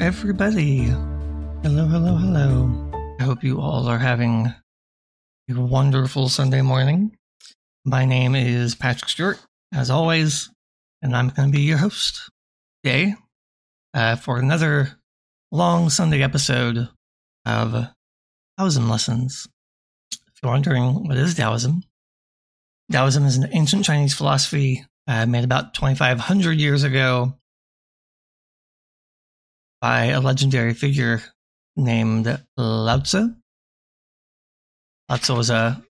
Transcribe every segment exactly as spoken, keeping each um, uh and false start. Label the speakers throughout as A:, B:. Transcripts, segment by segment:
A: everybody. Hello, hello, hello. I hope you all are having a wonderful Sunday morning. My name is Patrick Stewart, as always, and I'm going to be your host today uh, for another long Sunday episode of Taoism Lessons. If you're wondering what is Taoism, Taoism is an ancient Chinese philosophy uh, made about twenty-five hundred years ago by a legendary figure named Lao Tzu. Lao Tzu was a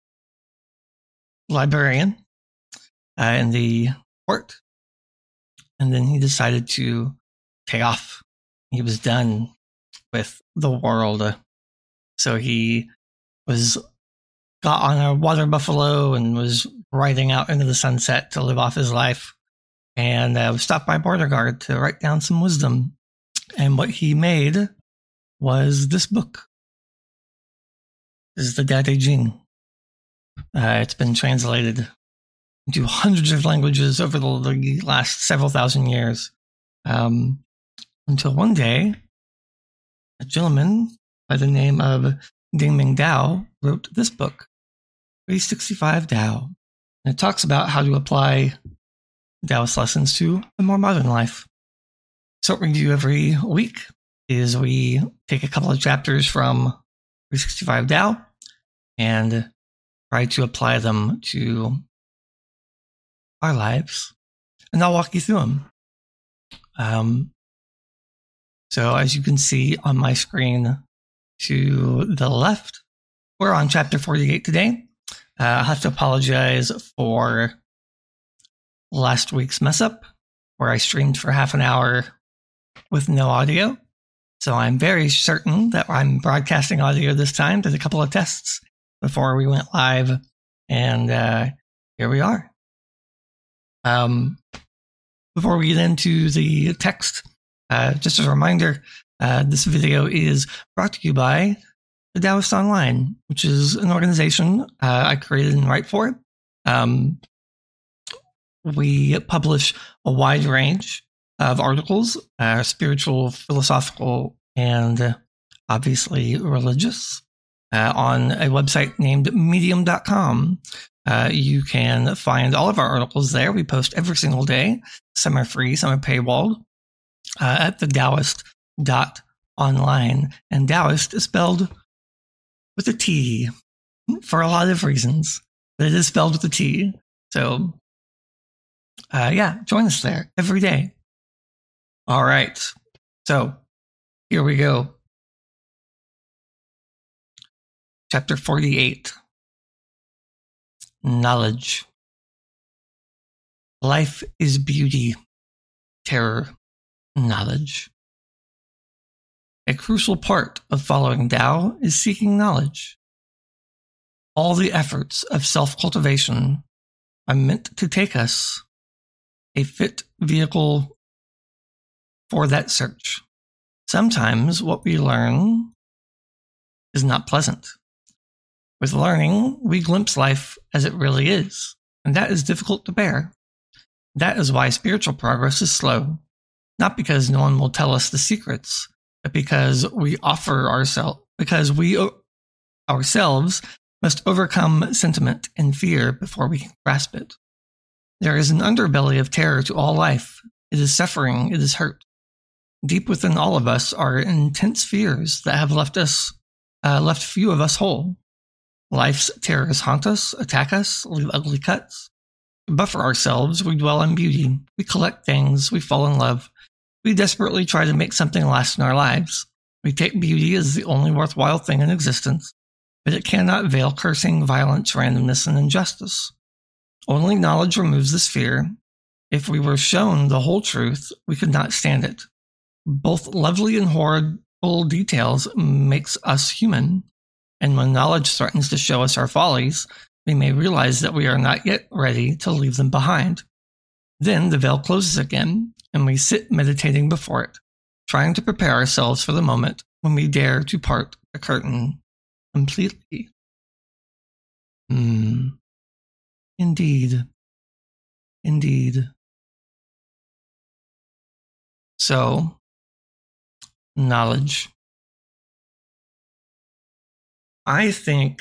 A: librarian uh, in the court, and then he decided to take off. He was done with the world, so he was got on a water buffalo and was riding out into the sunset to live off his life, and uh, was stopped by a border guard to write down some wisdom. And what he made was this book. This is the Tao Te Ching. Uh, it's been translated into hundreds of languages over the, the last several thousand years. Um, until one day, a gentleman by the name of Dingming Dao wrote this book, three sixty-five Tao. And it talks about how to apply Taoist lessons to a more modern life. So what we do every week is we take a couple of chapters from three sixty-five Tao and try to apply them to our lives. And I'll walk you through them. Um, so as you can see on my screen to the left, we're on chapter forty-eight today. Uh, I'll have to apologize for last week's mess up where I streamed for half an hour with no audio. So I'm very certain that I'm broadcasting audio this time. Did a couple of tests before we went live, and uh, here we are. Um, before we get into the text, uh, just as a reminder, uh, this video is brought to you by the Taoist Online, which is an organization uh, I created and write for. Um, we publish a wide range of articles, uh, spiritual, philosophical, and uh, obviously religious, uh, on a website named medium dot com. Uh, you can find all of our articles there. We post every single day. Some are free, some are paywalled, uh, at the Taoist dot online. And Taoist is spelled with a T for a lot of reasons, but it is spelled with a T. So, uh, yeah, join us there every day. All right, so here we go. Chapter forty-eight. Knowledge. Life is beauty, terror, knowledge. A crucial part of following Tao is seeking knowledge. All the efforts of self-cultivation are meant to take us a fit vehicle for that search. Sometimes what we learn is not pleasant. With learning, we glimpse life as it really is, and that is difficult to bear. That is why spiritual progress is slow, not because no one will tell us the secrets, but because we offer ourselves, because we o- ourselves must overcome sentiment and fear before we can grasp it. There is an underbelly of terror to all life. It is suffering, it is hurt. Deep within all of us are intense fears that have left us, uh, left few of us whole. Life's terrors haunt us, attack us, leave ugly cuts. To buffer ourselves, we dwell on beauty. We collect things. We fall in love. We desperately try to make something last in our lives. We take beauty as the only worthwhile thing in existence, but it cannot veil cursing, violence, randomness, and injustice. Only knowledge removes this fear. If we were shown the whole truth, we could not stand it. Both lovely and horrible details makes us human, and when knowledge threatens to show us our follies, we may realize that we are not yet ready to leave them behind. Then the veil closes again, and we sit meditating before it, trying to prepare ourselves for the moment when we dare to part the curtain completely. Hmm. Indeed. Indeed. So, knowledge. I think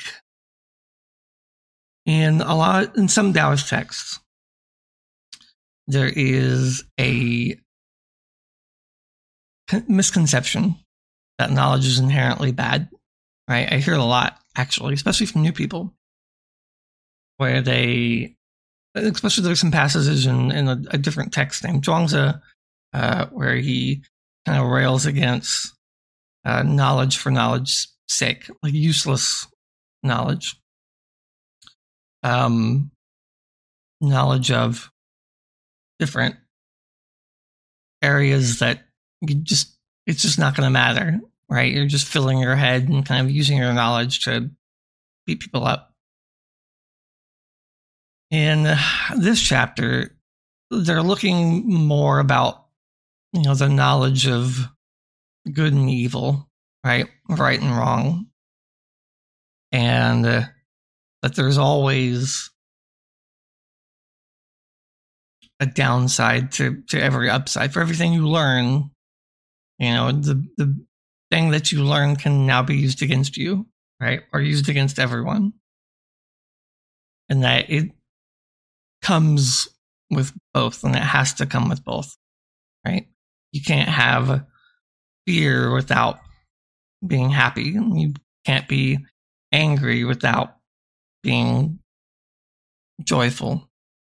A: in a lot, in some Taoist texts, there is a misconception that knowledge is inherently bad, right? I hear it a lot, actually, especially from new people, where they, especially there's some passages in, in a, a different text named Zhuangzi, uh, where he kind of rails against uh, knowledge for knowledge's sake, like useless knowledge. Um, knowledge of different areas that you just, it's just not going to matter, right? You're just filling your head and kind of using your knowledge to beat people up. In this chapter, they're looking more about, you know, the knowledge of good and evil, right? Right and wrong. And uh, that there's always a downside to, to every upside. For everything you learn, you know, the, the thing that you learn can now be used against you, right? Or used against everyone. And that it comes with both, and it has to come with both, right? You can't have fear without being happy. You can't be angry without being joyful.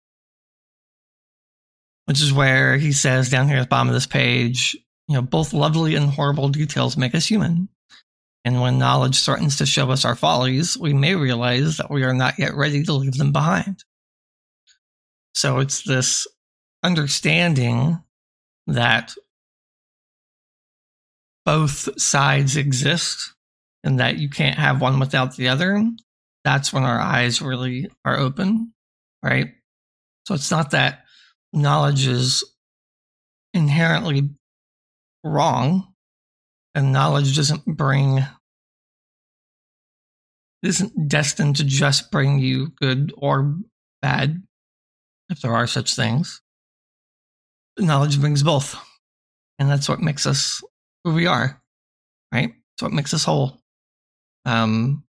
A: Which is where he says down here at the bottom of this page, you know, both lovely and horrible details make us human. And when knowledge threatens to show us our follies, we may realize that we are not yet ready to leave them behind. So it's this understanding that both sides exist and that you can't have one without the other. That's when our eyes really are open, right? So it's not that knowledge is inherently wrong, and knowledge doesn't bring, isn't destined to just bring you good or bad, if there are such things. Knowledge brings both, and that's what makes us who we are, right? It's what makes us whole. Um,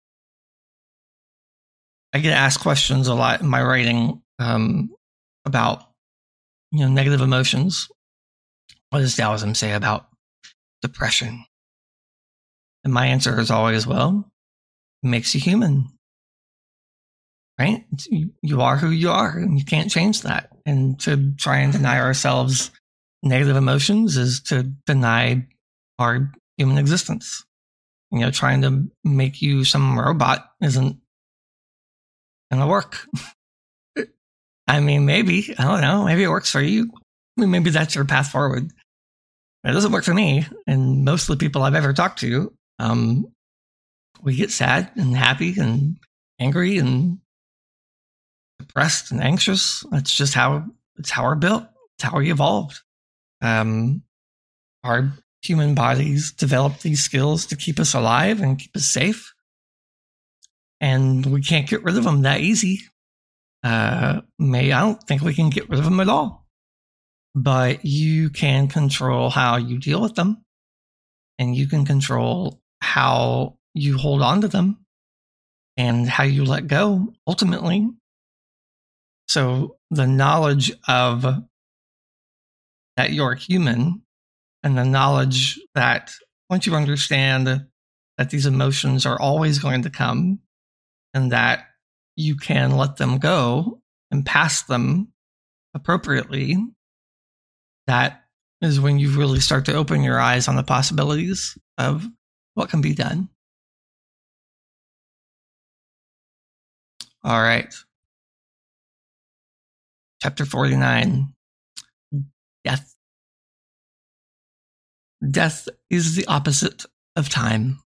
A: I get asked questions a lot in my writing um, about, you know, negative emotions. What does Taoism say about depression? And my answer is always, well, it makes you human, right? You are who you are, and you can't change that. And to try and deny ourselves negative emotions is to deny our human existence. You know, trying to make you some robot isn't going to work. I mean, maybe, I don't know, maybe it works for you. I mean, maybe that's your path forward. It doesn't work for me. And most of the people I've ever talked to, um, we get sad and happy and angry and depressed and anxious. That's just how, it's how we're built. It's how we evolved. Um, our human bodies develop these skills to keep us alive and keep us safe. And we can't get rid of them that easy. Uh, may, I don't think we can get rid of them at all. But you can control how you deal with them. And you can control how you hold on to them and how you let go, ultimately. So the knowledge of that you're human, and the knowledge that once you understand that these emotions are always going to come and that you can let them go and pass them appropriately, that is when you really start to open your eyes on the possibilities of what can be done. All right. Chapter forty-nine, Death. Death is the opposite of time.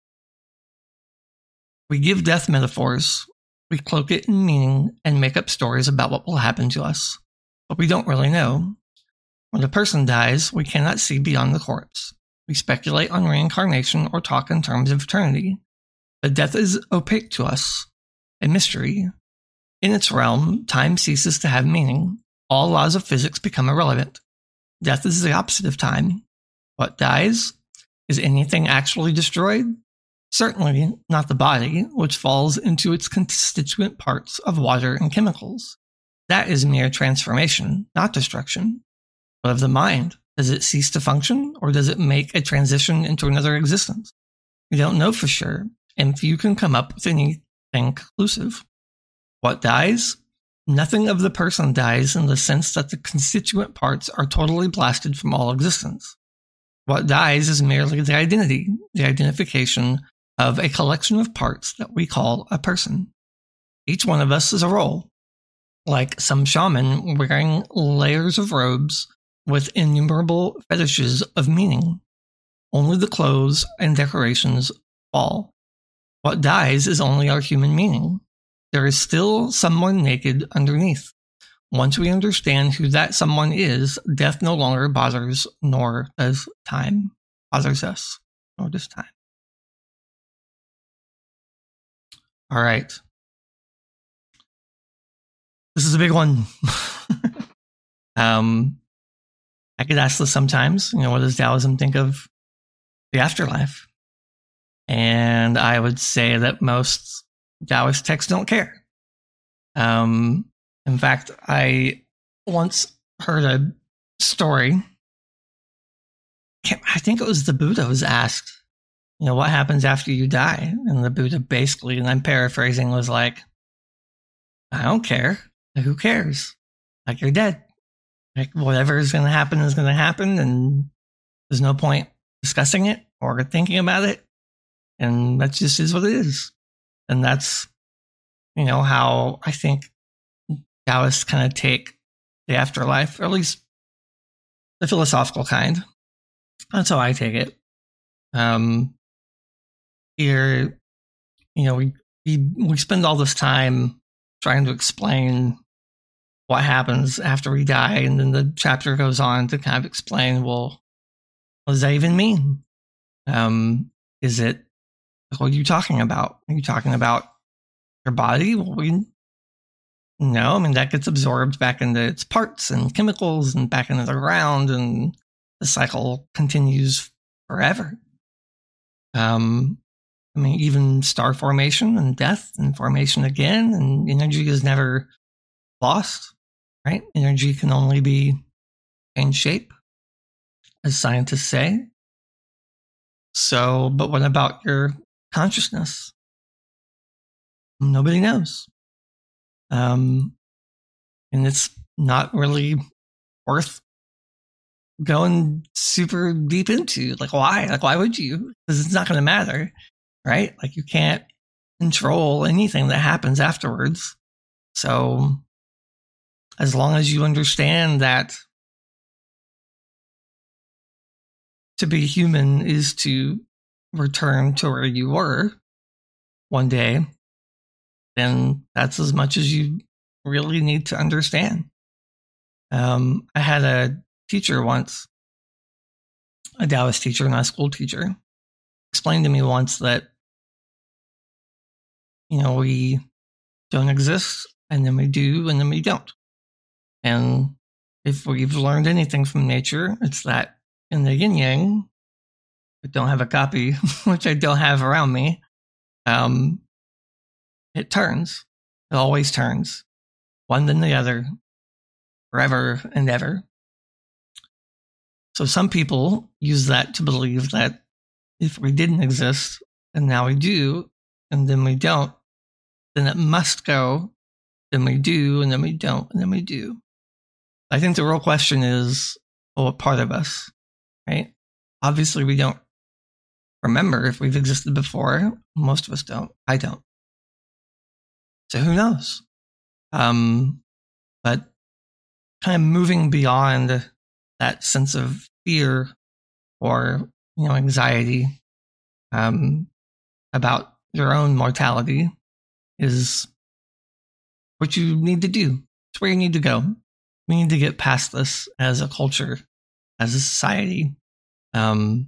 A: We give death metaphors, we cloak it in meaning and make up stories about what will happen to us, but we don't really know. When a person dies, we cannot see beyond the corpse. We speculate on reincarnation or talk in terms of eternity. But death is opaque to us, a mystery. In its realm, time ceases to have meaning. All laws of physics become irrelevant. Death is the opposite of time. What dies? Is anything actually destroyed? Certainly not the body, which falls into its constituent parts of water and chemicals. That is mere transformation, not destruction. But of the mind, does it cease to function, or does it make a transition into another existence? We don't know for sure, and few can come up with anything conclusive. What dies? Nothing of the person dies in the sense that the constituent parts are totally blasted from all existence. What dies is merely the identity, the identification of a collection of parts that we call a person. Each one of us is a role, like some shaman wearing layers of robes with innumerable fetishes of meaning. Only the clothes and decorations fall. What dies is only our human meaning. There is still someone naked underneath. Once we understand who that someone is, death no longer bothers, nor does time bothers us, nor does time. All right. This is a big one. um, I get asked this sometimes, you know, what does Taoism think of the afterlife? And I would say that most Taoist texts don't care. Um, in fact, I once heard a story. I think it was the Buddha was asked, you know, what happens after you die? And the Buddha basically, and I'm paraphrasing, was like, I don't care. Like, who cares? Like, you're dead. Like, whatever is going to happen is going to happen, and there's no point discussing it or thinking about it. And that just is what it is. And that's, you know, how I think Taoists kind of take the afterlife, or at least the philosophical kind. That's how I take it. Um, here, you know, we, we, we spend all this time trying to explain what happens after we die. And then the chapter goes on to kind of explain, well, what does that even mean? Um, is it, what are you talking about? Are you talking about your body? Well, we, no, I mean, that gets absorbed back into its parts and chemicals and back into the ground, and the cycle continues forever. Um, I mean, even star formation and death and formation again, and energy is never lost, right? Energy can only be in shape, as scientists say. So, but what about your consciousness? Nobody knows. Um, and it's not really worth going super deep into. Like, why? Like, why would you? Because it's not going to matter, right? Like, you can't control anything that happens afterwards. So, as long as you understand that to be human is to return to where you were one day, then that's as much as you really need to understand. Um, I had a teacher once, a Taoist teacher, not a school teacher, explained to me once that, you know, we don't exist, and then we do, and then we don't. And if we've learned anything from nature, it's that in the yin yang, I don't have a copy, which I don't have around me, um, it turns. It always turns. One then the other, forever and ever. So some people use that to believe that if we didn't exist, and now we do, and then we don't, then it must go, then we do, and then we don't, and then we do. I think the real question is, well, what part of us, right? Obviously, we don't remember if we've existed before. Most of us don't. I don't. So who knows? Um, but kind of moving beyond that sense of fear or, you know, anxiety um, about your own mortality is what you need to do. It's where you need to go. We need to get past this as a culture, as a society, um,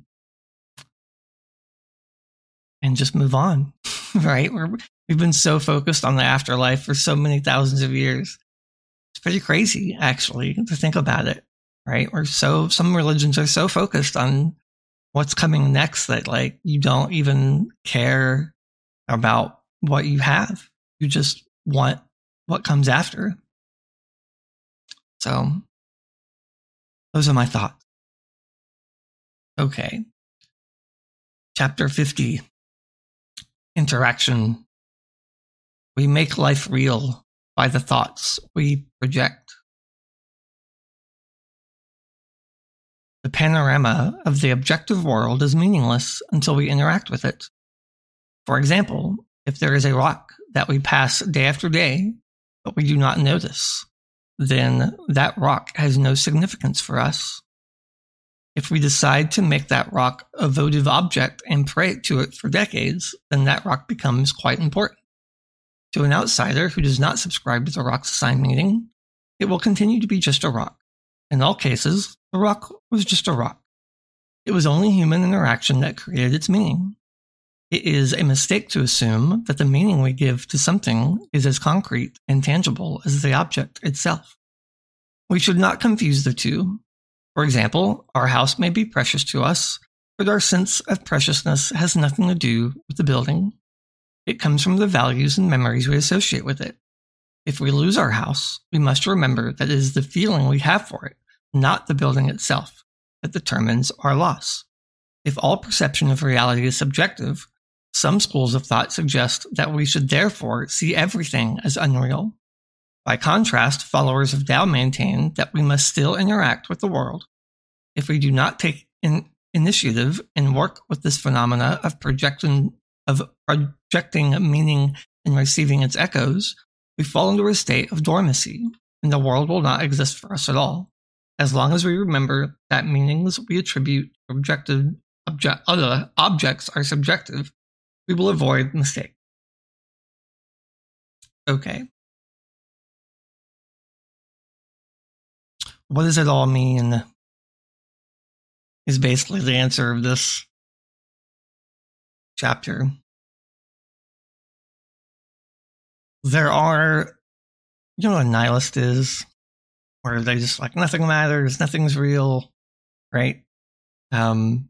A: and just move on, right? We're, we've been so focused on the afterlife for so many thousands of years. It's pretty crazy, actually, to think about it, right? We're so, some religions are so focused on what's coming next that like you don't even care about what you have. You just want what comes after. So those are my thoughts. Okay. Chapter fifty. Interaction. We make life real by the thoughts we project. The panorama of the objective world is meaningless until we interact with it. For example, if there is a rock that we pass day after day, but we do not notice, then that rock has no significance for us. If we decide to make that rock a votive object and pray to it for decades, then that rock becomes quite important. To an outsider who does not subscribe to the rock's assigned meaning, it will continue to be just a rock. In all cases, the rock was just a rock. It was only human interaction that created its meaning. It is a mistake to assume that the meaning we give to something is as concrete and tangible as the object itself. We should not confuse the two. For example, our house may be precious to us, but our sense of preciousness has nothing to do with the building. It comes from the values and memories we associate with it. If we lose our house, we must remember that it is the feeling we have for it, not the building itself, that determines our loss. If all perception of reality is subjective, some schools of thought suggest that we should therefore see everything as unreal. By contrast, followers of Tao maintain that we must still interact with the world. If we do not take in initiative and work with this phenomena of projecting, of projecting meaning and receiving its echoes, we fall into a state of dormancy, and the world will not exist for us at all. As long as we remember that meanings we attribute to objective object, other objects are subjective, we will avoid mistake. Okay. What does it all mean? Is basically the answer of this chapter. There are, you know what a nihilist is? Where they just like, nothing matters, nothing's real, right? Um,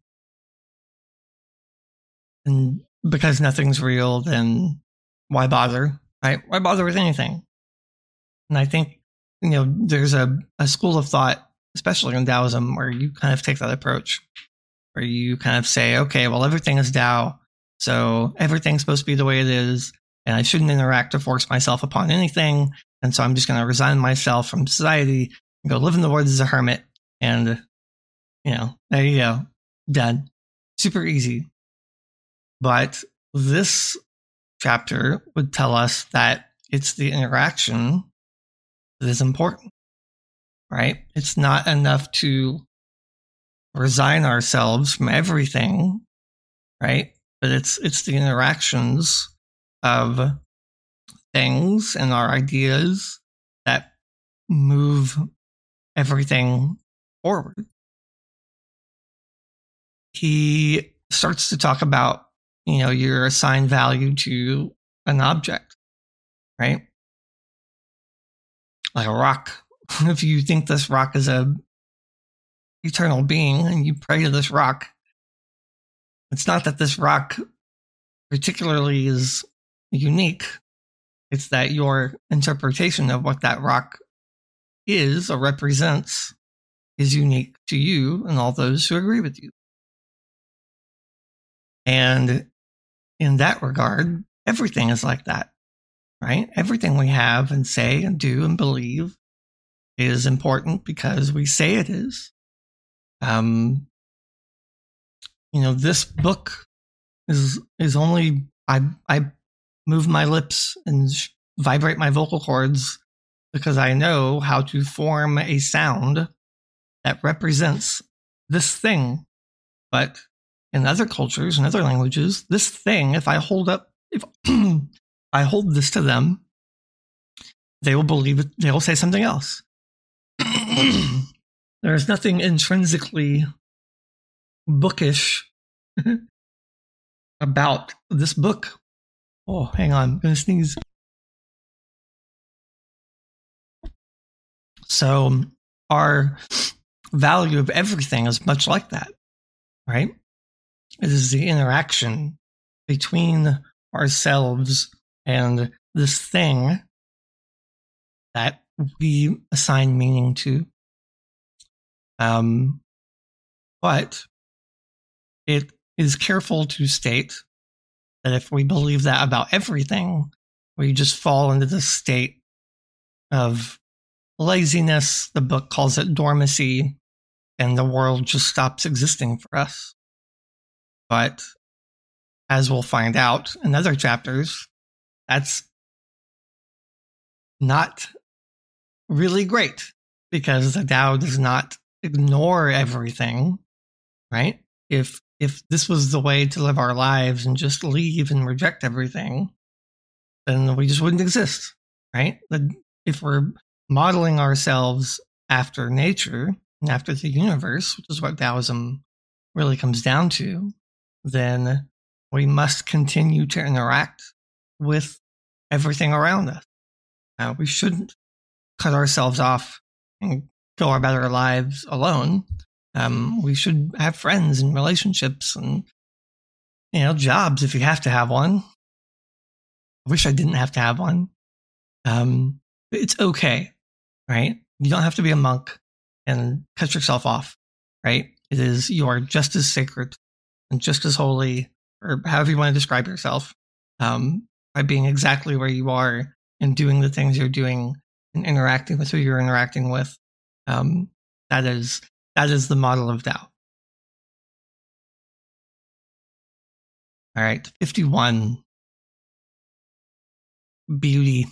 A: and because nothing's real, then why bother, right? Why bother with anything? And I think, you know, there's a, a school of thought, especially in Taoism, where you kind of take that approach, where you kind of say, okay, well, everything is Tao, so everything's supposed to be the way it is, and I shouldn't interact or force myself upon anything, and so I'm just going to resign myself from society and go live in the woods as a hermit, and, you know, there you go, done. Super easy. But this chapter would tell us that it's the interaction that is important, right? It's not enough to resign ourselves from everything, right? But it's it's the interactions of things and our ideas that move everything forward. He starts to talk about, you know, your assigned value to an object, right? Like a rock. If you think this rock is a eternal being and you pray to this rock, it's not that this rock particularly is unique. It's that your interpretation of what that rock is or represents is unique to you and all those who agree with you. And in that regard, everything is like that, right? Everything we have and say and do and believe is important because we say it is. Um, you know, this book is is only I I move my lips and sh- vibrate my vocal cords because I know how to form a sound that represents this thing. But in other cultures and other languages, this thing, if I hold up, if I hold this to them, they will believe it. They will say something else. There's nothing intrinsically bookish about this book. Oh, hang on. I'm going to sneeze. So our value of everything is much like that, right? It is the interaction between ourselves and this thing that we assign meaning to. Um, but it is careful to state that if we believe that about everything, we just fall into this state of laziness. The book calls it dormancy, and the world just stops existing for us. But as we'll find out in other chapters, that's not really great, because the Tao does not ignore everything, right? If if this was the way to live our lives and just leave and reject everything, then we just wouldn't exist, right? If we're modeling ourselves after nature and after the universe, which is what Taoism really comes down to, then we must continue to interact with everything around us. Uh, we shouldn't cut ourselves off and go our better lives alone. Um, we should have friends and relationships and, you know, jobs if you have to have one. I wish I didn't have to have one. Um, it's okay, right? You don't have to be a monk and cut yourself off, right? It is, you are just as sacred and just as holy, or however you want to describe yourself, um, by being exactly where you are and doing the things you're doing and interacting with who you're interacting with. Um, that is that is the model of Tao. All right, fifty-one. Beauty.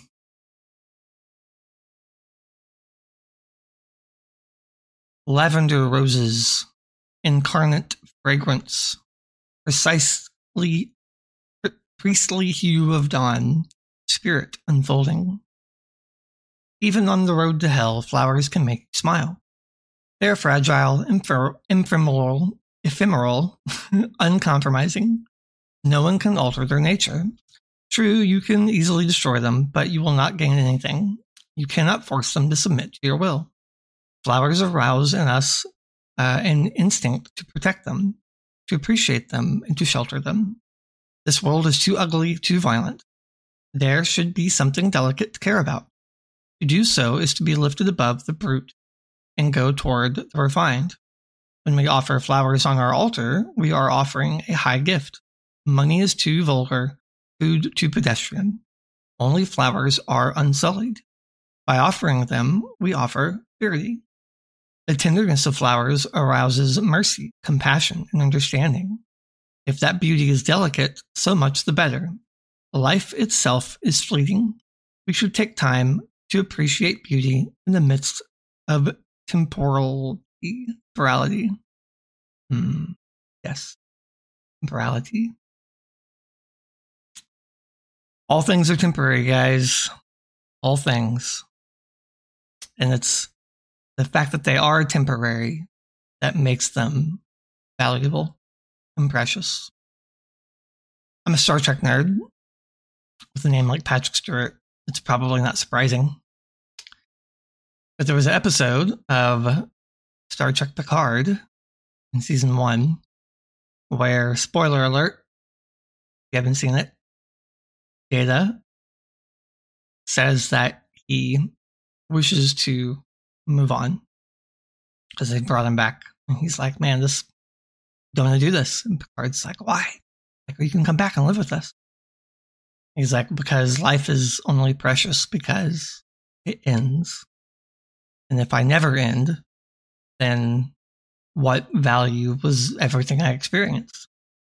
A: Lavender roses, incarnate fragrance, precisely priestly hue of dawn, spirit unfolding. Even on the road to hell, flowers can make you smile. They are fragile, ephemeral, ephemeral, ephemeral uncompromising. No one can alter their nature. True, you can easily destroy them, but you will not gain anything. You cannot force them to submit to your will. Flowers arouse in us uh, an instinct to protect them, to appreciate them, and to shelter them. This world is too ugly, too violent. There should be something delicate to care about. To do so is to be lifted above the brute and go toward the refined. When we offer flowers on our altar, we are offering a high gift. Money is too vulgar, food too pedestrian. Only flowers are unsullied. By offering them, we offer purity. The tenderness of flowers arouses mercy, compassion, and understanding. If that beauty is delicate, so much the better. Life itself is fleeting. We should take time to appreciate beauty in the midst of temporality. Temporality. Hmm. Yes. Temporality. All things are temporary, guys. All things. And it's the fact that they are temporary that makes them valuable and precious. I'm a Star Trek nerd. With a name like Patrick Stewart, it's probably not surprising. But there was an episode of Star Trek Picard in season one where, spoiler alert, if you haven't seen it, Data says that he wishes to move on because they brought him back. And he's like, man, this, don't want to do this. And Picard's like, why? Like, you can come back and live with us. He's like, because life is only precious because it ends. And if I never end, then what value was everything I experienced?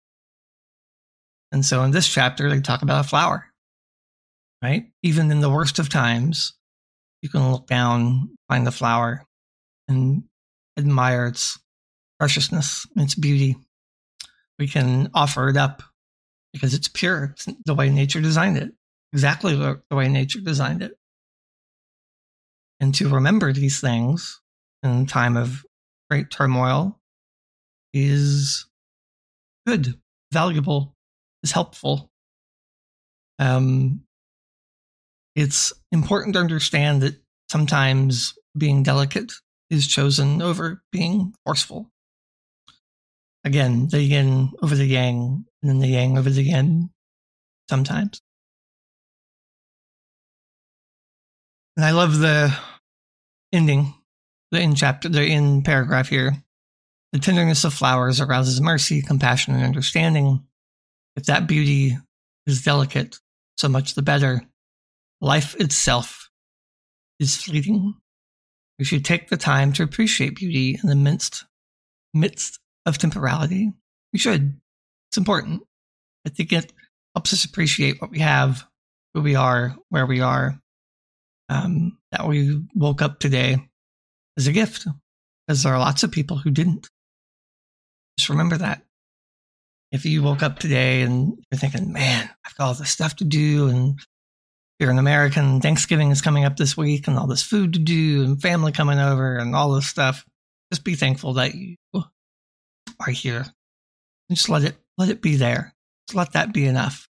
A: And so in this chapter, they talk about a flower, right? Even in the worst of times, you can look down, find the flower, and admire its preciousness, its beauty. We can offer it up because it's pure. It's the way nature designed it. Exactly the way nature designed it. And to remember these things in a time of great turmoil is good, valuable, is helpful. Um, it's important to understand that sometimes being delicate is chosen over being forceful. Again, the yin over the yang, and then the yang over the yin sometimes. And I love the ending, the end chapter, the end paragraph here. The tenderness of flowers arouses mercy, compassion, and understanding. If that beauty is delicate, so much the better. Life itself is fleeting. We should take the time to appreciate beauty in the midst, midst of temporality. We should. It's important. I think it helps us appreciate what we have, who we are, where we are. Um, that we woke up today as a gift, because there are lots of people who didn't. Just remember that. If you woke up today and you're thinking, man, I've got all this stuff to do, and you're an American, Thanksgiving is coming up this week, and all this food to do, and family coming over, and all this stuff, just be thankful that you are here. And just let it, let it be there. Just let that be enough.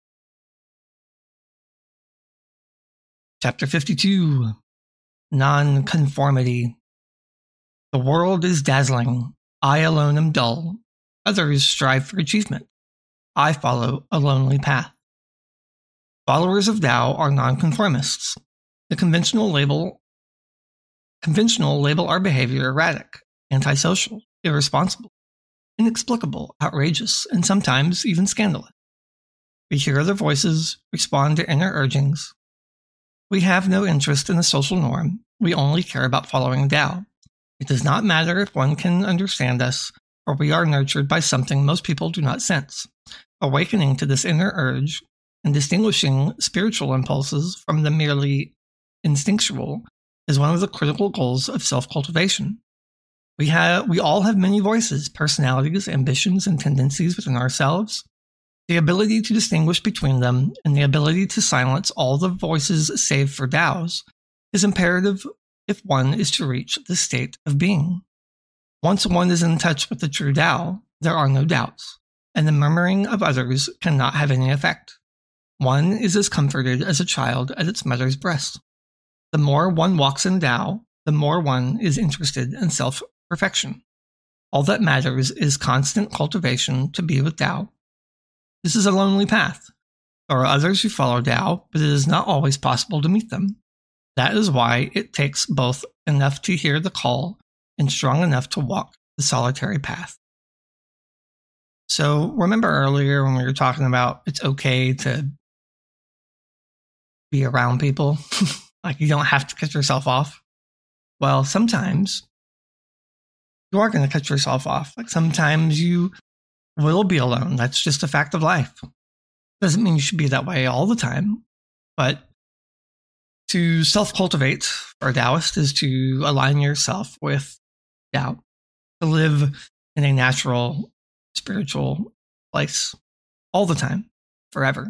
A: Chapter fifty-two, Nonconformity. The world is dazzling. I alone am dull. Others strive for achievement. I follow a lonely path. Followers of Tao are nonconformists. The conventional label, conventional label our behavior erratic, antisocial, irresponsible, inexplicable, outrageous, and sometimes even scandalous. We hear their voices, respond to inner urgings. We have no interest in the social norm. We only care about following Tao. It does not matter if one can understand us, or we are nurtured by something most people do not sense. Awakening to this inner urge and distinguishing spiritual impulses from the merely instinctual is one of the critical goals of self-cultivation. We have, we all have many voices, personalities, ambitions, and tendencies within ourselves. The ability to distinguish between them and the ability to silence all the voices save for Tao's is imperative if one is to reach the state of being. Once one is in touch with the true Tao, there are no doubts, and the murmuring of others cannot have any effect. One is as comforted as a child at its mother's breast. The more one walks in Tao, the more one is interested in self-perfection. All that matters is constant cultivation to be with Tao. This is a lonely path. There are others who follow Tao, but it is not always possible to meet them. That is why it takes both enough to hear the call and strong enough to walk the solitary path. So remember earlier when we were talking about it's okay to be around people? Like you don't have to cut yourself off. Well, sometimes you are going to cut yourself off. Like sometimes you will be alone. That's just a fact of life. Doesn't mean you should be that way all the time, but to self-cultivate for a Taoist is to align yourself with Tao, to live in a natural, spiritual place all the time, forever.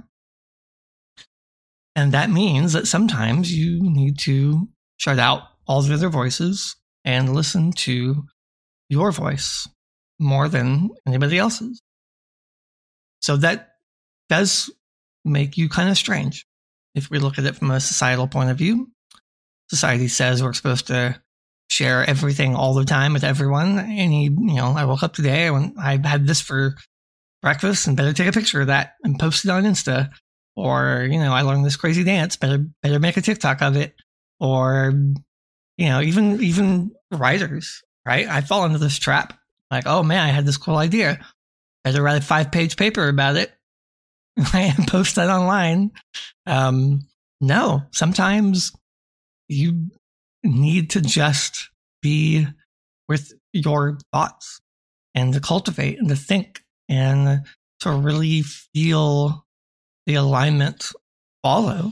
A: And that means that sometimes you need to shut out all the other voices and listen to your voice more than anybody else's. So that does make you kind of strange. If we look at it from a societal point of view, society says we're supposed to share everything all the time with everyone. Any, you know, I woke up today and I had this for breakfast and better take a picture of that and post it on Insta. Or, you know, I learned this crazy dance, better, better make a TikTok of it. Or, you know, even, even writers, right? I fall into this trap. Like, oh man, I had this cool idea. Better write a five page paper about it and post that online. Um, no, sometimes you need to just be with your thoughts and to cultivate and to think and to really feel the alignment follow.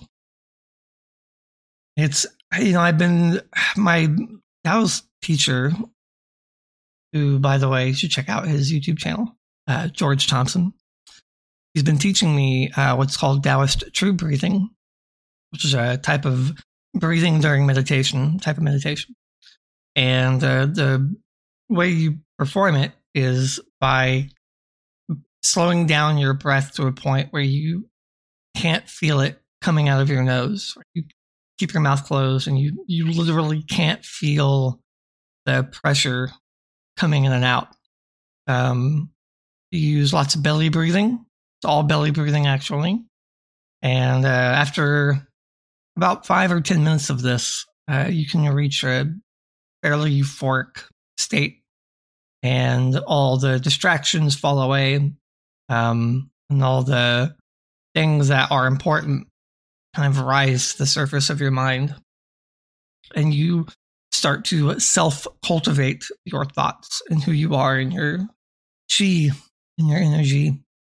A: It's, you know, I've been, my Tao's teacher, who, by the way, you should check out his YouTube channel, uh, George Thompson. He's been teaching me uh, what's called Taoist true breathing, which is a type of breathing during meditation, type of meditation. And uh, the way you perform it is by slowing down your breath to a point where you can't feel it coming out of your nose. You keep your mouth closed and you, you literally can't feel the pressure coming in and out. Um, you use lots of belly breathing. It's all belly breathing, actually. And uh, after about five or ten minutes of this, uh, you can reach a fairly euphoric state, and all the distractions fall away, um, and all the things that are important kind of rise to the surface of your mind. And you start to self-cultivate your thoughts and who you are and your chi and your energy.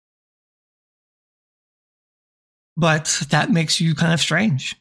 A: But that makes you kind of strange.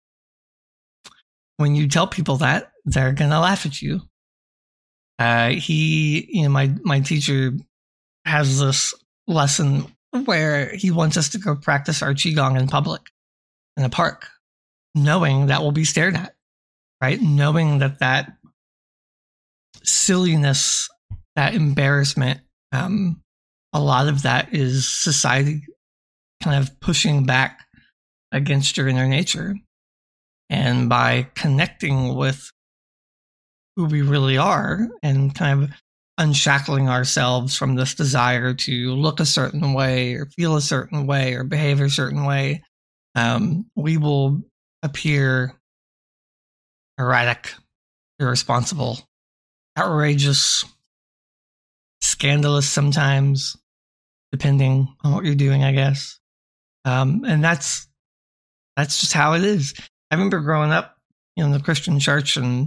A: When you tell people that, they're going to laugh at you. Uh, he, you know, my, my teacher has this lesson where he wants us to go practice our Qigong in public, in a park, knowing that we'll be stared at, right? Knowing that that silliness, that embarrassment, um, a lot of that is society kind of pushing back against your inner nature. And by connecting with who we really are and kind of unshackling ourselves from this desire to look a certain way or feel a certain way or behave a certain way, um, we will appear erratic, irresponsible, outrageous, scandalous sometimes, depending on what you're doing, I guess. Um, and that's that's just how it is. I remember growing up, you know, in the Christian church, and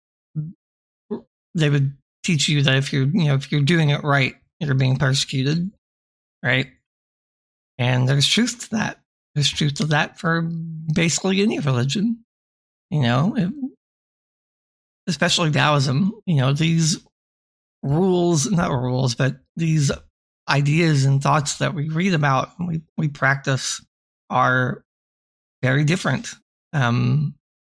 A: they would teach you that if you're, you know, if you're doing it right, you're being persecuted, right? And there's truth to that. There's truth to that for basically any religion, you know, it, especially Taoism. You know, these rules, not rules, but these ideas and thoughts that we read about and we, we practice are very different um,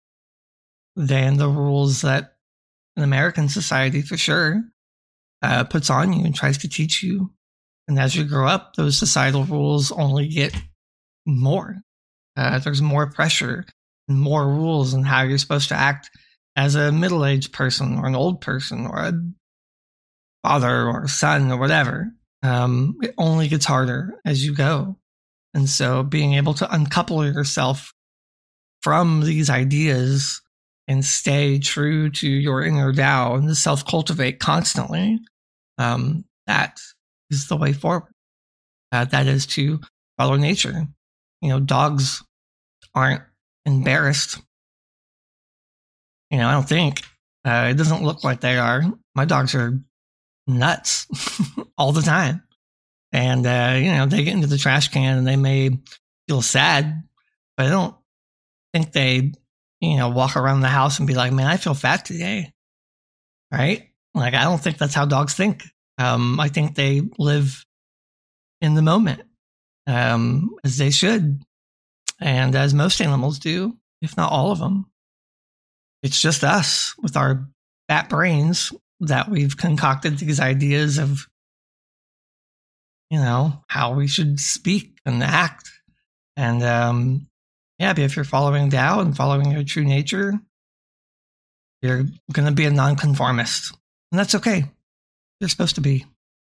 A: than the rules that an American society, for sure, uh, puts on you and tries to teach you. And as you grow up, those societal rules only get more. Uh, there's more pressure and more rules on how you're supposed to act as a middle-aged person or an old person or a father or a son or whatever. Um, it only gets harder as you go. And so being able to uncouple yourself from these ideas and stay true to your inner Tao and to self-cultivate constantly, um, that is the way forward. Uh, that is to follow nature. You know, dogs aren't embarrassed. You know, I don't think. Uh, it doesn't look like they are. My dogs are nuts all the time. And, uh, you know, they get into the trash can and they may feel sad, but I don't think they, you know, walk around the house and be like, man, I feel fat today. Right? Like, I don't think that's how dogs think. Um, I think they live in the moment, um, as they should. And as most animals do, if not all of them. It's just us with our fat brains that we've concocted these ideas of, you know, how we should speak and act. And, um, yeah, but if you're following Tao and following your true nature, you're going to be a nonconformist. And that's okay. You're supposed to be.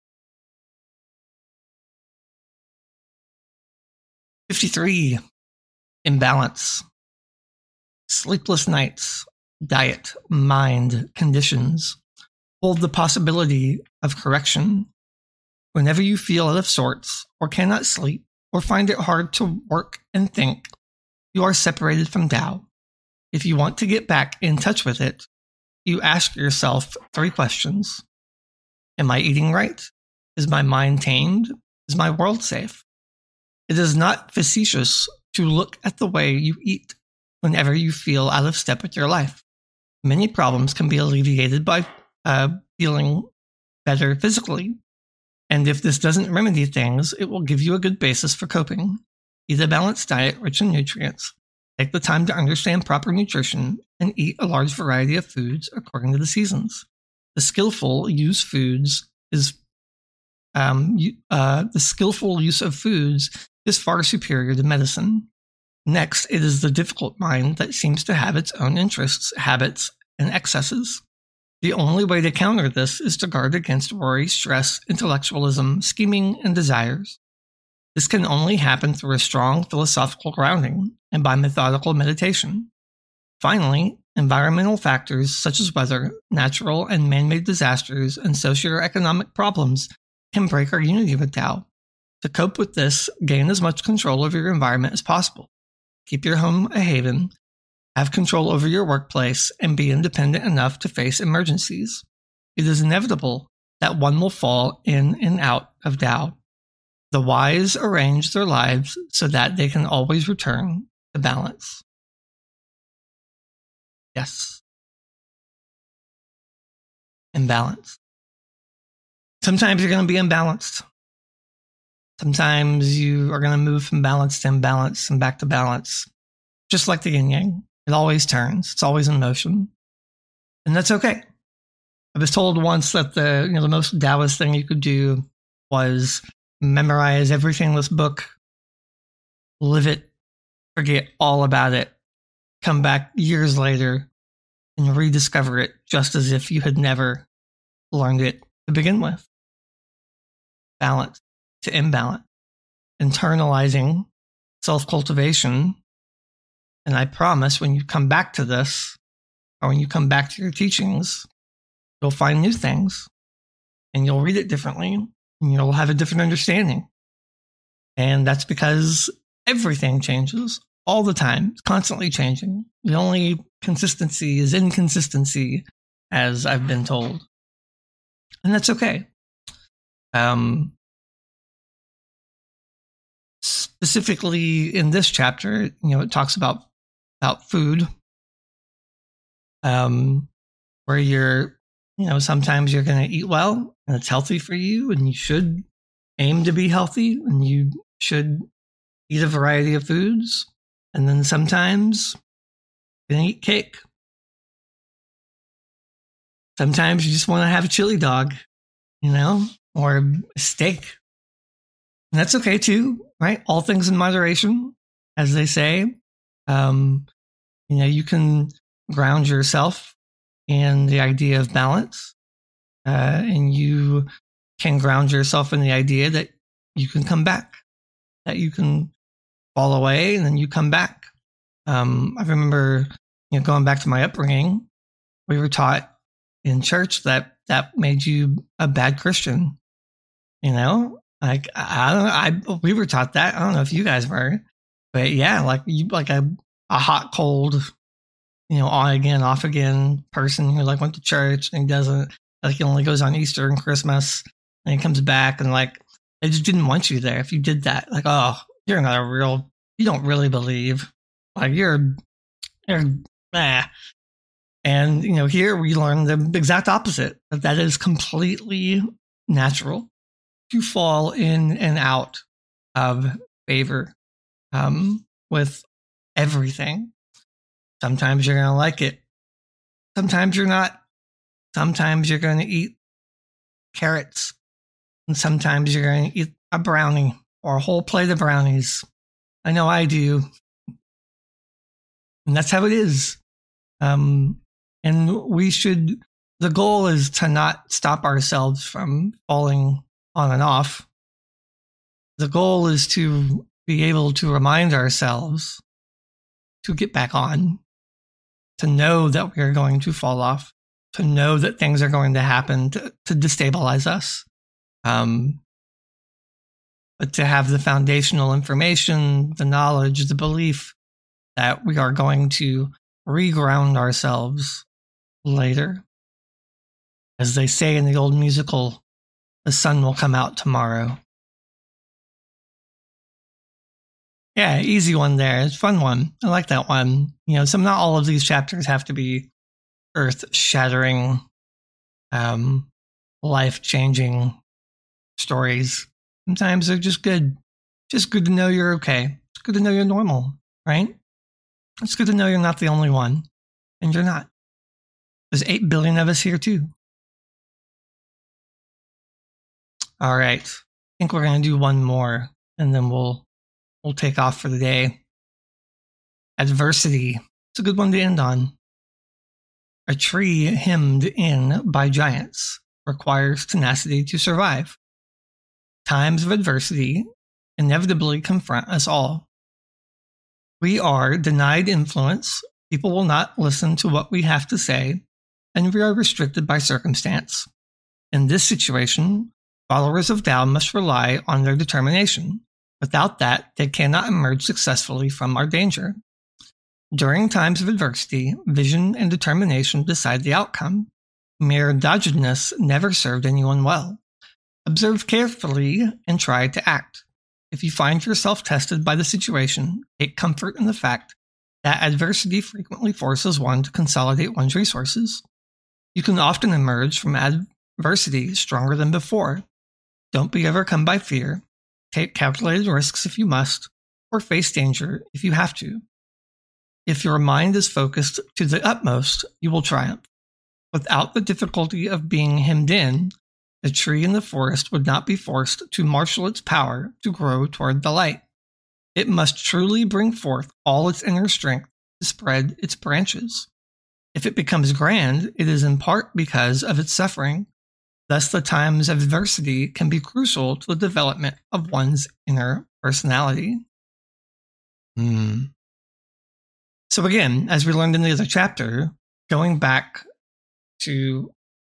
A: fifty-three. Imbalance. Sleepless nights. Diet. Mind. Conditions. Hold the possibility of correction. Whenever you feel out of sorts, or cannot sleep, or find it hard to work and think, you are separated from Tao. If you want to get back in touch with it, you ask yourself three questions. Am I eating right? Is my mind tamed? Is my world safe? It is not facetious to look at the way you eat whenever you feel out of step with your life. Many problems can be alleviated by uh, feeling better physically. And if this doesn't remedy things, it will give you a good basis for coping. Eat a balanced diet rich in nutrients. Take the time to understand proper nutrition and eat a large variety of foods according to the seasons. The skillful use foods is um, uh, the skillful use of foods is far superior to medicine. Next, it is the difficult mind that seems to have its own interests, habits, and excesses. The only way to counter this is to guard against worry, stress, intellectualism, scheming, and desires. This can only happen through a strong philosophical grounding and by methodical meditation. Finally, environmental factors such as weather, natural and man-made disasters, and socioeconomic problems can break our unity with Tao. To cope with this, gain as much control over your environment as possible. Keep your home a haven, have control over your workplace, and be independent enough to face emergencies. It is inevitable that one will fall in and out of Tao. The wise arrange their lives so that they can always return to balance. Yes. Imbalance. Sometimes you're going to be imbalanced. Sometimes you are going to move from balance to imbalance and back to balance. Just like the yin yang. It always turns. It's always in motion. And that's okay. I was told once that the, you know, the most Taoist thing you could do was memorize everything in this book, live it, forget all about it, come back years later and rediscover it just as if you had never learned it to begin with. Balance to imbalance. Internalizing self-cultivation. And I promise when you come back to this, or when you come back to your teachings, you'll find new things and you'll read it differently and you'll have a different understanding. And that's because everything changes all the time. It's constantly changing. The only consistency is inconsistency, as I've been told. And that's okay. Um, specifically in this chapter, you know, it talks about about food, um, where you're, you know, sometimes you're going to eat well and it's healthy for you and you should aim to be healthy and you should eat a variety of foods. And then sometimes you're going to eat cake. Sometimes you just want to have a chili dog, you know, or a steak. And that's okay too, right? All things in moderation, as they say. Um, you know, you can ground yourself in the idea of balance, uh, and you can ground yourself in the idea that you can come back, that you can fall away and then you come back. Um, I remember, you know, going back to my upbringing, we were taught in church that that made you a bad Christian. You know, like I, I, I we were taught that. I don't know if you guys were. But yeah, like you, like a, a hot, cold, you know, on again, off again person who like went to church and he doesn't, like he only goes on Easter and Christmas and he comes back and like, they just didn't want you there. If you did that, like, oh, you're not a real, you don't really believe. Like you're, you're, ah. And, you know, here we learn the exact opposite. That that is completely natural to fall in and out of favor. Um, with everything. Sometimes you're going to like it. Sometimes you're not. Sometimes you're going to eat carrots. And sometimes you're going to eat a brownie or a whole plate of brownies. I know I do. And that's how it is. Um, and we should, the goal is to not stop ourselves from falling on and off. The goal is to be able to remind ourselves to get back on, to know that we are going to fall off, to know that things are going to happen to, to destabilize us. Um, but to have the foundational information, the knowledge, the belief that we are going to reground ourselves later. As they say in the old musical, the sun will come out tomorrow. Yeah, easy one there. It's a fun one. I like that one. You know, some not all of these chapters have to be earth-shattering, um, life-changing stories. Sometimes they're just good. Just good to know you're okay. It's good to know you're normal, right? It's good to know you're not the only one. And you're not. There's eight billion of us here too. All right. I think we're going to do one more and then we'll We'll take off for the day. Adversity. It's a good one to end on. A tree hemmed in by giants requires tenacity to survive. Times of adversity inevitably confront us all. We are denied influence, people will not listen to what we have to say, and we are restricted by circumstance. In this situation, followers of Tao must rely on their determination. Without that, they cannot emerge successfully from our danger. During times of adversity, vision and determination decide the outcome. Mere doggedness never served anyone well. Observe carefully and try to act. If you find yourself tested by the situation, take comfort in the fact that adversity frequently forces one to consolidate one's resources. You can often emerge from adversity stronger than before. Don't be overcome by fear. Take calculated risks if you must, or face danger if you have to. If your mind is focused to the utmost, you will triumph. Without the difficulty of being hemmed in, the tree in the forest would not be forced to marshal its power to grow toward the light. It must truly bring forth all its inner strength to spread its branches. If it becomes grand, it is in part because of its suffering. Thus, the times of adversity can be crucial to the development of one's inner personality. Hmm. So again, as we learned in the other chapter, going back to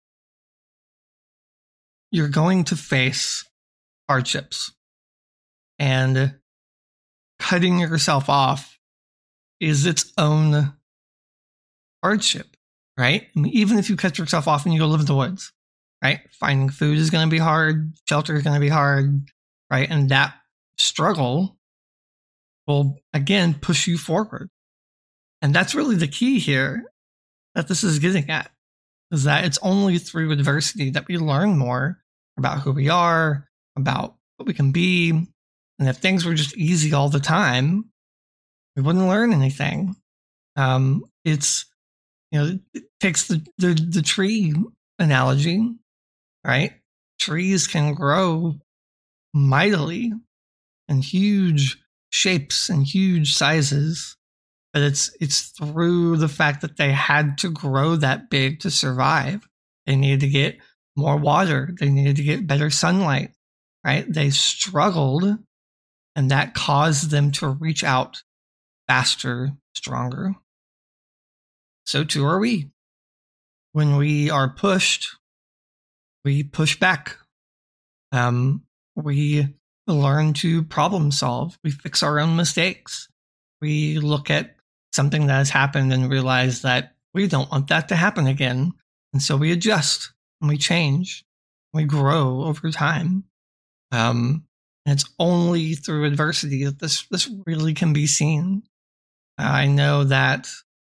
A: you're going to face hardships, and cutting yourself off is its own hardship, right? I mean, even if you cut yourself off and you go live in the woods, right? Finding food is going to be hard. Shelter is going to be hard, right? And that struggle will, again, push you forward. And that's really the key here that this is getting at, is that it's only through adversity that we learn more about who we are, about what we can be. And if things were just easy all the time, we wouldn't learn anything. Um, it's, you know, it takes the, the, the tree analogy, right? Trees can grow mightily in huge shapes and huge sizes, but it's it's through the fact that they had to grow that big to survive. They needed to get more water. They needed to get better sunlight, right? They struggled, and that caused them to reach out faster, stronger. So too are we. When we are pushed, we push back. Um, we learn to problem solve. We fix our own mistakes. We look at something that has happened and realize that we don't want that to happen again. And so we adjust and we change. We grow over time. Um, and it's only through adversity that this, this really can be seen. Uh, I know that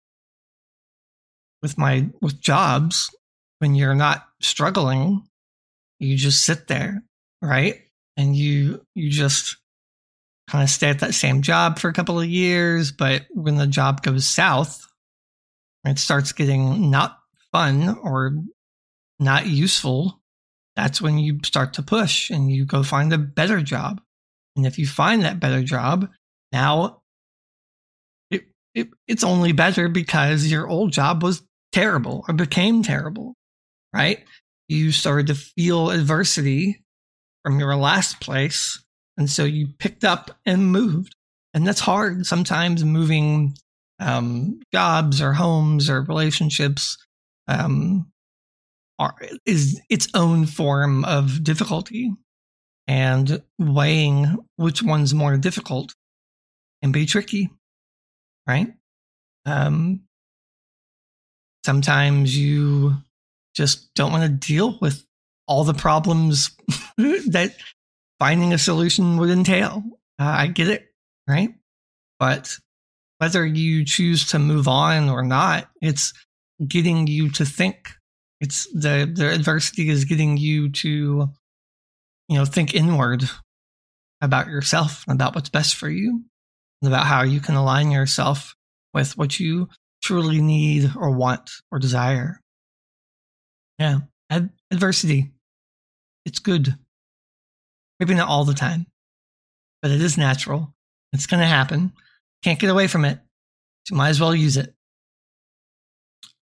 A: with my, with jobs, when you're not struggling, you just sit there, right? And you, you just kind of stay at that same job for a couple of years. But when the job goes south, it starts getting not fun or not useful. That's when you start to push and you go find a better job. And if you find that better job, now it, it it's only better because your old job was terrible or became terrible, right? You started to feel adversity from your last place. And so you picked up and moved. And that's hard. Sometimes moving um, jobs or homes or relationships um, are, is its own form of difficulty. And weighing which one's more difficult can be tricky, right? Um, sometimes you just don't want to deal with all the problems that finding a solution would entail. Uh, I get it, right? But whether you choose to move on or not, it's getting you to think. It's the, the adversity is getting you to, you know, think inward about yourself, about what's best for you, and about how you can align yourself with what you truly need or want or desire. Yeah, Ad- adversity. It's good. Maybe not all the time, but it is natural. It's going to happen. Can't get away from it. So you might as well use it.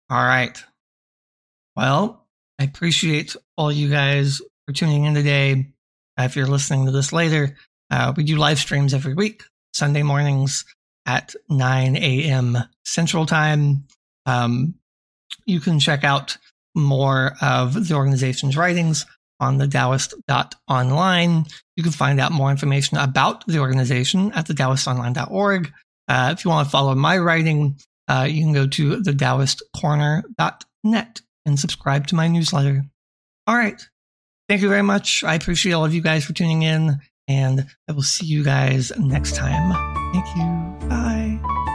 A: All right. Well, I appreciate all you guys for tuning in today. Uh, if you're listening to this later, uh, we do live streams every week, Sunday mornings at nine a.m. Central Time. Um, you can check out more of the organization's writings on the Taoist dot online. You can find out more information about the organization at the Taoist online dot org. Uh, if you want to follow my writing, uh, you can go to the Taoist corner dot net and subscribe to my newsletter. All right. Thank you very much. I appreciate all of you guys for tuning in, and I will see you guys next time. Thank you. Bye.